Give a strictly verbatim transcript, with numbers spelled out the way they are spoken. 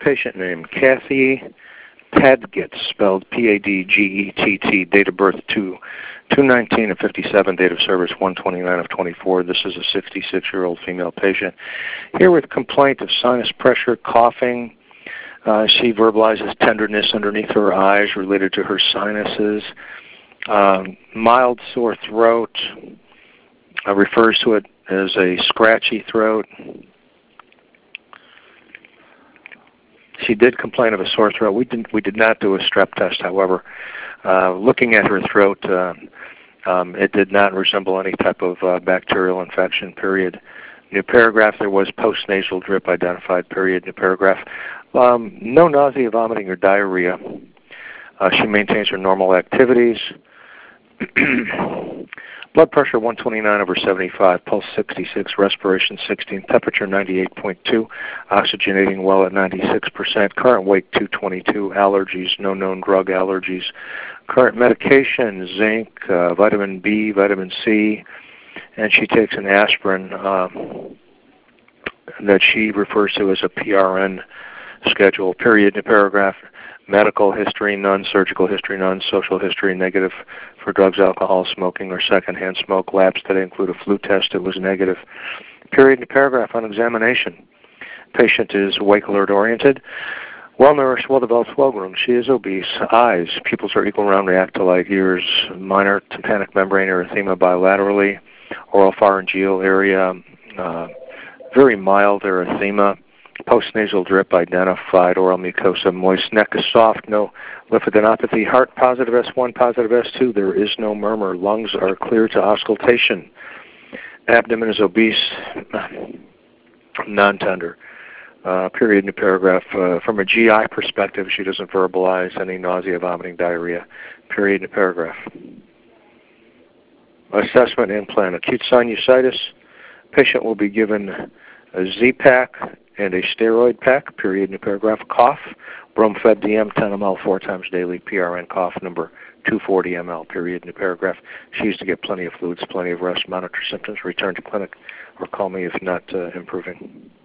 patient name, Kathy Padgett, spelled P A D G E T T, date of birth two nineteen of fifty-seven, date of service one twenty-nine of twenty-four. This is a sixty-six-year-old female patient. Here with complaint of sinus pressure, coughing. Uh, she verbalizes tenderness underneath her eyes related to her sinuses. Um, mild sore throat. Uh, refers to it as a scratchy throat. She did complain of a sore throat. We did, we did not do a strep test, however. Uh, looking at her throat, uh, um, it did not resemble any type of uh, bacterial infection, period. New paragraph, there was post-nasal drip identified, period. New paragraph. Um, no nausea, vomiting, or diarrhea. Uh, she maintains her normal activities. Blood pressure one twenty-nine over seventy-five, pulse sixty-six, respiration sixteen, temperature ninety-eight point two, oxygenating well at ninety-six percent, current weight two twenty-two, allergies, no known drug allergies, current medication, zinc, uh, vitamin B, vitamin C, and she takes an aspirin uh, that she refers to as a P R N schedule, period. In paragraph. Medical history, none. Surgical history, none. Social history, negative for drugs, alcohol, smoking, or secondhand smoke. Labs today include a flu test. It was negative. Period. In paragraph on examination. Patient is awake, alert, oriented, well-nourished, well-developed, well-groomed. She is obese. Eyes, pupils are equal round, react to light. Ears, minor tympanic membrane erythema bilaterally. Oral pharyngeal area, uh, very mild erythema. Postnasal drip identified, oral mucosa moist, neck is soft, no lymphadenopathy, heart positive S one, positive S two, there is no murmur, lungs are clear to auscultation, abdomen is obese, non-tender. Uh, period, new paragraph. Uh, from a G I perspective, she doesn't verbalize any nausea, vomiting, diarrhea. Period, new paragraph. Assessment implant, acute sinusitis. Patient will be given a Z-Pak and a steroid pack, period, new paragraph. Cough, Bromfed D M, ten milliliters, four times daily, P R N cough number two forty milliliters, period, new paragraph. She used to get plenty of fluids, plenty of rest, monitor symptoms, return to clinic, or call me if not uh, improving.